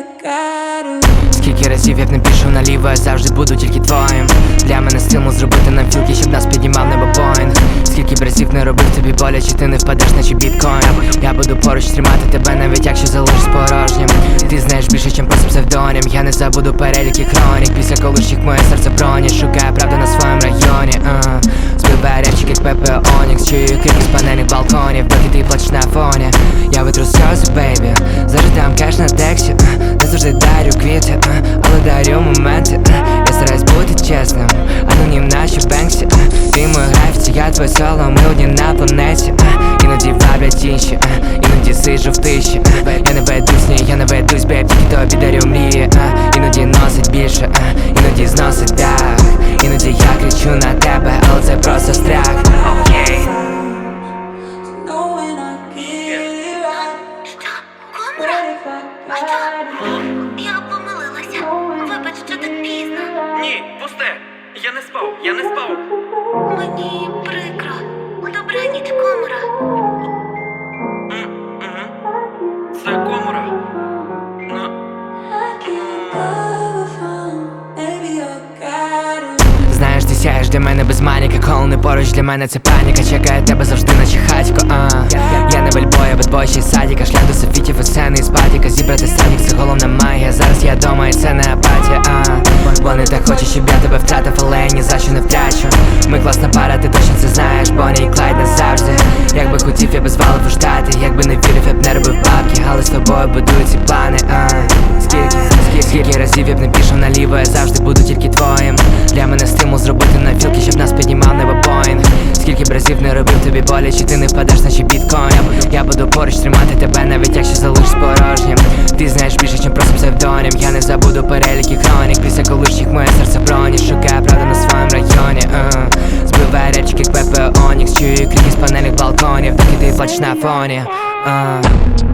Скільки разів як не пішов наліво, я завжди буду тільки твоїм. Для мене стимул зробити нам філки, щоб нас піднімав небо Боїнг. Скільки б разів не робив тобі боляче, ти не впадеш, наче біткоін. Я буду поруч тримати тебе, навіть якщо залишиш порожнім. Ти знаєш більше, чим просто псевдонім. Я не забуду переліки хронік. Після колишніх моє серце броні. Шукає правду на своєму районі. Збиває речик, як Пепе Онікс. Чую крики з панельних балконів, доки ти плачеш на фоні. Я витру сльози, бейбі, завжди дам кеш на тексті. Не завжди дарю квіти, але дарю моменти. Я стараюсь бути чесним, анонім наче Бенксі. Ти мой графіті, я твоє соло, ми одні на планеті. Іноді ваблять інші, іноді сиджу в тиші. Я не ведусь, ні, я не ведусь, бейб, тільки тобі дарю мрії. Іноді носить більше, іноді зносить дах. Іноді я кричу на тебе, але це просто страх. Окей. Я помилилася. Вибач, що так пізно. Ні, пусте. Я не спав. Мені прикро. Добраніч, Комура. Це Комура. Знаєш, ти сяєш для мене без маніки. Коли не поруч, для мене це паніка. Чекає тебе завжди, наче хатько. Я не вельбой, а бедбой, ще й садіка. Шлях до софітів і сцени із батіка. Зібрати садік, це головна магія. Зараз я дома і це не апатія. Вони так хочуть, щоб я тебе втратив, але я ні за що не втрачу. Ми класна пара, ти точно це знаєш. Бонні і Клайд назавжди. Якби хотів, я би звалив у Штати. Якби не вірив, я б не робив бабки. Але з тобою будую ці плани. Скільки разів я б не пішов наліво, я завжди буду тільки твоїм. Для мене стимул зробити на філки, щоб нас піднімав небо Боїнг. Скільки б разів не робив тобі боляче, ти не впадеш, наче біткоін. Я буду поруч тримати тебе, навіть якщо залишиш порожнім. Ти знаєш більше, чим просто псевдонім. Я не забуду переліки хронік. Після колишніх моє серце броні. Шукає правду на своєму районі. Збиває речик, як Пепе Онікс. Чую крики з панельних балконів, доки ти плачеш на фоні.